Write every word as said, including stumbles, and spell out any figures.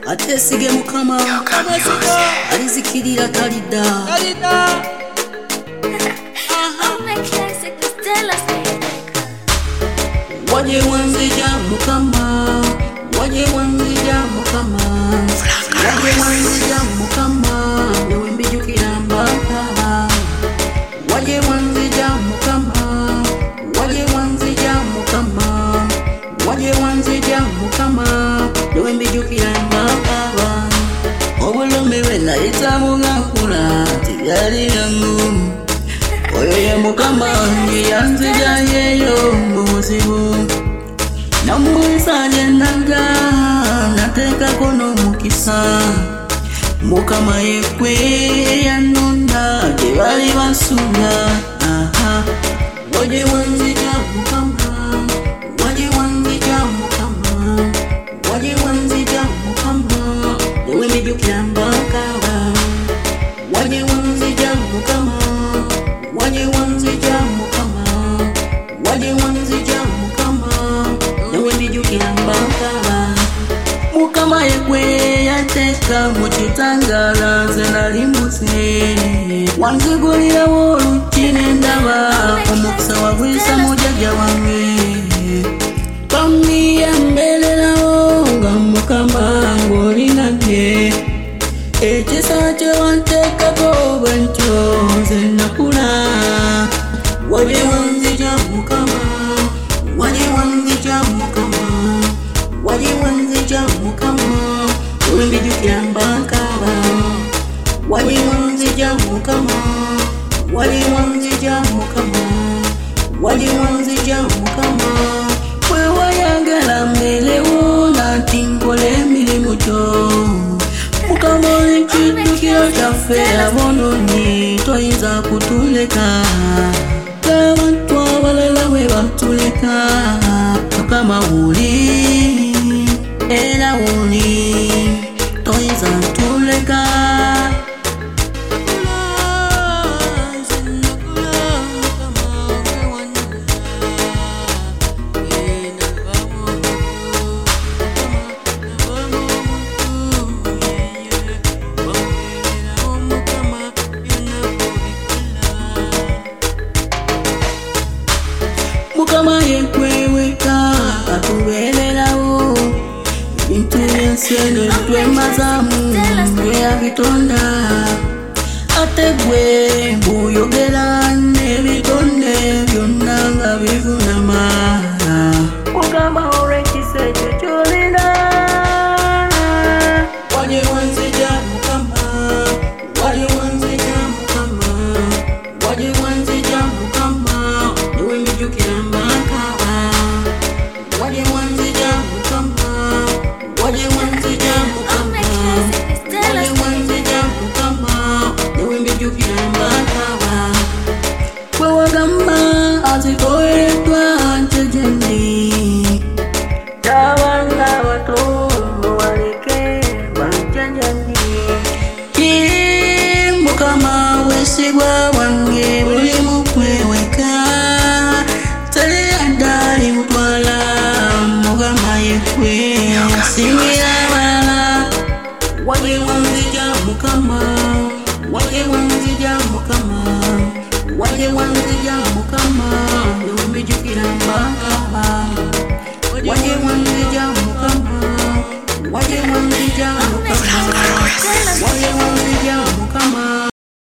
atesige mukama alizikirira talida waje wanzija mukama waje wanzija mukama waje wanzija mukama yewe mbijukira mbaka waje wanzija mukama waje wanzija mukama waje wanzija mukama yewe mbijukira mbaka obulumi bwena itamugakula tiyali yangu oyo ye mukama yanzija yeyo muzibu namwisa jendaga nateka kono mukisa mukama yekwe yanonda jebali basuna aha waje wanzija mukama waje wanzija mukama waje wanzija mukama yewe mbijukira mbaka waje wanzija mukama waje wanzija mukama waje wanzija mukama yewe mbijukira mbaka mukama yekwe yateka mukitangala zenalimbuse wanzigulira wolukine ndaba omukisa wagwisa mujaja wange bamiyembelerawo nga mukama ngolinage ekisa kye wantekako bwentyo nze nakula waje wanzija mukama waje wanzija mukama waje wanzija mukama yewe mbijukira mbaka waje wanzija mukama waje wanzija mukama waje wanzija mukama we wayagala mbelewo nati nkole emirimu gyo mukama olekidukiro kyaffe abononyi toyinza kutuleka abantu abalala bwe batuleka mukama wuli era wuli toyinza tuleka mukama yekweweka atubererawo ebintu byensi twemazamu bweyabitonda ate gwe buyogera n'ebitonde byonna nga bivunama mukama olw'ekisa ekyo kyolina waje wanzija mukama waje wanzija mukama waje wanzija mukama yewe mbijukira mbaka waje wanzija mukama waje wanzija mukama waje wanzija mukama yewe mbijukira mbaka kwe wagamba azitoeretwa njejendi abana bato waleke banjajandi mukama wesigwa wange buli mukweweka tali adali mutwala mukama yekwe asingira abalala waje wanzija mukama waje wanzija mukama waje wanzija mukama yewe mbijukira mbaka waje wanzija mukama waje wanzija mukama